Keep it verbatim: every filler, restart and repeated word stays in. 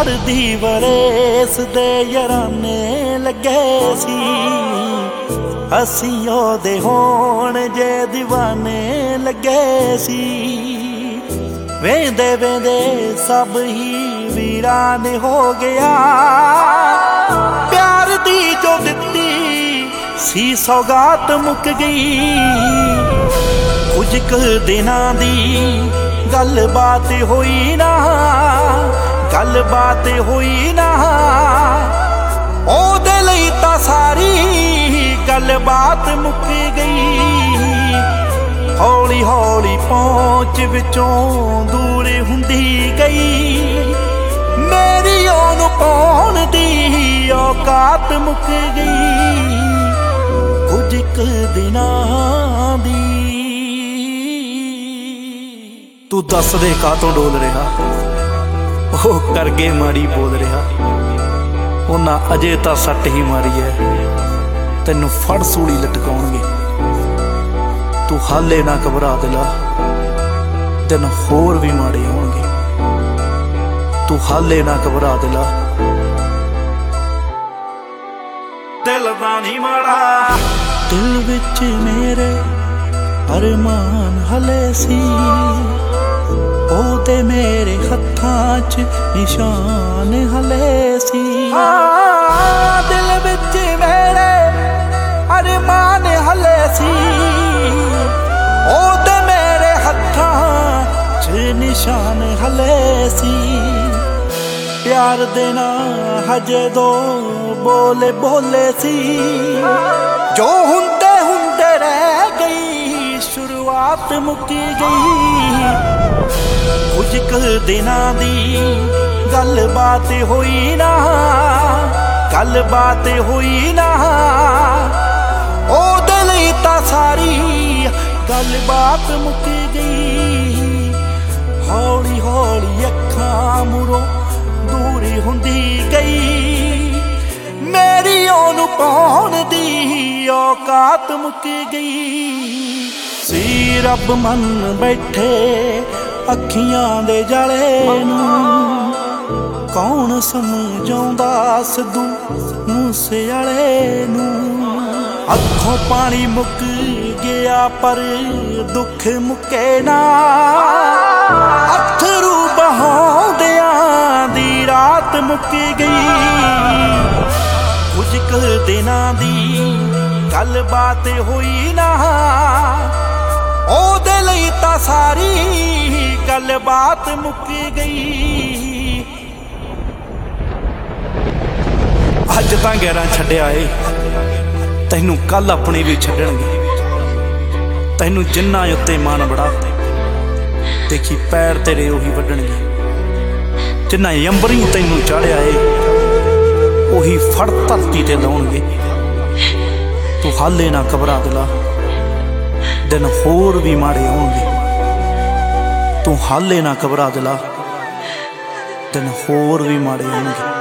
ਪੜਦੀ ਵਰੇਸ ਦੇ ਯਾਰਾਨੇ ਲੱਗੇ ਸੀ ਅਸੀਂ ਉਹਦੇ ਹੋਣ ਜੇ ਦੀਵਾਨੇ ਲੱਗੇ ਸੀ ਵੇਂਦੇ ਵੇਂਦੇ ਸਭ ਹੀ ਵੀਰਾਨ ਹੋ ਗਿਆ ਪਿਆਰ ਦੀ ਜੋ ਦਿੱਤੀ ਸੀ ਸੌਗਾਤ ਮੁੱਕ ਗਈ ਕੁਝ ਕੁ ਦਿਨਾਂ ਦੀ ਗੱਲਬਾਤ ਹੋਈ ਨਾ ਗੱਲਬਾਤ ਹੋਈ ਨਾ ਉਹਦੇ ਲਈ ਤਾਂ ਸਾਰੀ ਗੱਲਬਾਤ ਮੁੱਕ ਗਈ ਹੌਲੀ ਹੌਲੀ ਪਹੁੰਚ ਵਿੱਚੋਂ ਦੂਰ ਹੁੰਦੀ ਗਈ ਮੇਰੀ ਉਹਨੂੰ ਪਾਉਣ ਦੀ ਔਕਾਤ ਮੁੱਕ ਗਈ ਕੁਝ ਕੁ ਦਿਨਾਂ ਦੀ ਤੂੰ ਦੱਸ ਦੇ ਕਾਤੋਂ ਡੋਲ ਰਿਹਾ ਉਹ ਕਰਗੇ ਮਾੜੀ ਬੋਲ ਰਿਹਾ ਉਹਨਾਂ ਅਜੇ ਤਾਂ ਸੱਟ ਹੀ ਮਾਰੀ ਐ ਤੈਨੂੰ ਫੜ ਸੂਲੀ ਲਟਕਾਉਣਗੇ ਤੂੰ ਹਾਲੇ ਨਾ ਘਬਰਾ ਦਿਲਾ ਦਿਨ ਹੋਰ ਵੀ ਮਾੜੇ ਆਉਣਗੇ ਤੂੰ ਹਾਲੇ ਨਾ ਘਬਰਾ ਦਿਲਾ ਦਿਲ ਦਾ ਨਹੀਂ ਮਾੜਾ ਦਿਲ ਵਿੱਚ ਮੇਰੇ ਅਰਮਾਨ ਹਲੇ ਸੀ ਉਹਦੇ ਮੇਰੇ ਹੱਥਾਂ 'ਚ ਨਿਸ਼ਾਨ ਹਲੇ ਸੀ ਦਿਲ ਵਿੱਚ ਮੇਰੇ ਅਰਮਾਨ ਹਲੇ ਸੀ ਉਹਦੇ ਮੇਰੇ ਹੱਥਾਂ 'ਚ ਨਿਸ਼ਾਨ ਹਲੇ ਸੀ ਪਿਆਰ ਦੇ ਨਾਲ ਹਜੇ ਦੋ ਬੋਲੇ ਬੋਲੇ ਸੀ ਜੋ ਹੁੰਦੇ ਹੁੰਦੇ ਰਹਿ ਗਈ ਸ਼ੁਰੂਆਤ ਮੁੱਕੀ ਗਈ ਕੁਝ ਕੁ ਦਿਨਾਂ ਦੀ ਗੱਲਬਾਤ ਹੋਈ ਨਾ ਗੱਲਬਾਤ ਹੋਈ ਨਾ ਉਹਦੇ ਲਈ ਤਾਂ ਸਾਰੀ ਗੱਲਬਾਤ ਮੁੱਕ ਗਈ ਹੌਲੀ ਹੌਲੀ ਅੱਖਾਂ ਮੁਰੋਂ ਦੂਰੀ ਹੁੰਦੀ ਗਈ ਮੇਰੀ ਉਹਨੂੰ ਪਾਉਣ ਦੀ ਔਕਾਤ ਮੁੱਕ ਗਈ ਸੀ ਰੱਬ ਮੰਨ ਬੈਠੇ ਅੱਖੀਆਂ ਦੇ ਜਾਲੇ ਨੂੰ ਕੌਣ ਸਮਝਾਉਂਦਾ ਸਿੱਧੂ ਮੂਸੇਵਾਲੇ ਨੂੰ ਅੱਖੋਂ ਪਾਣੀ ਮੁੱਕ ਗਿਆ ਪਰ ਦੁੱਖ ਮੁੱਕੇ ਨਾ ਅੱਥਰੂ ਬਹਾਉਂਦਿਆਂ ਦੀ ਰਾਤ ਮੁੱਕ ਗਈ ਕੁਝ ਕੁ ਦਿਨਾਂ ਦੀ ਗੱਲਬਾਤ ਹੋਈ ਨਾ ਉਹਦੇ ਲਈ ਤਾਂ ਸਾਰੀ ਗੱਲਬਾਤ ਮੁੱਕ ਗਈ ਅੱਜ ਤਾਂ ਗੈਰਾਂ ਛੱਡਿਆ ਏ ਤੈਨੂੰ ਕੱਲ ਆਪਣੀ ਵੀ ਛੱਡਣਗੇ ਤੈਨੂੰ ਜਿੰਨਾ ਉੱਤੇ ਮਾਣ ਬੜਾ ਦੇਖੀ ਪੈਰ ਤੇਰੇ ਉਹੀ ਵੱਢਣਗੇ ਜਿੰਨਾ ਅੰਬਰੀ ਤੈਨੂੰ ਚਾੜਿਆ ਏ ਉਹੀ ਫੜ ਧਰਤੀ ਤੇ ਲਾਉਣਗੇ ਤੂੰ ਹਾਲੇ ਨਾ ਘਬਰਾ ਦਿਲਾ ਦਿਨ ਹੋਰ ਵੀ ਮਾੜੇ ਆਉਣਗੇ ਤੂੰ ਹਾਲੇ ਨਾ ਘਬਰਾ ਦਿਲਾ ਦਿਨ ਹੋਰ ਵੀ ਮਾੜੇ ਆਉਣਗੇ।